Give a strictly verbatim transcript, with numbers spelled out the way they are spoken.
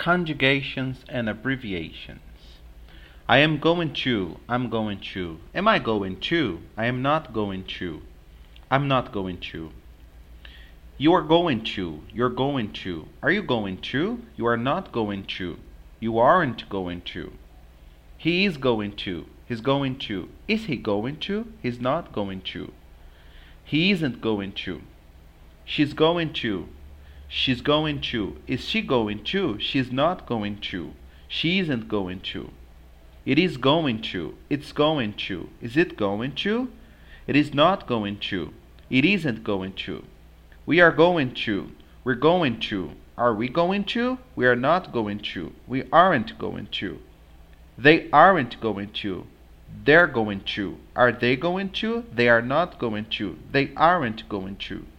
Conjugations and abbreviations. I am going to. I'm going to. Am I going to? I am not going to. I'm not going to. You are going to. You're going to. Are you going to? You are not going to. You aren't going to. He is going to. He's going to. Is he going to? He's not going to. He isn't going to. She's going to. She's going to. Is she going to? She's not going to. She isn't going to. It is going to. It's going to. Is it going to? It is not going to. It isn't going to. We are going to. We're going to. Are we going to? We are not going to. We aren't going to. They aren't going to. They're going to. Are they going to? They are not going to. They aren't going to.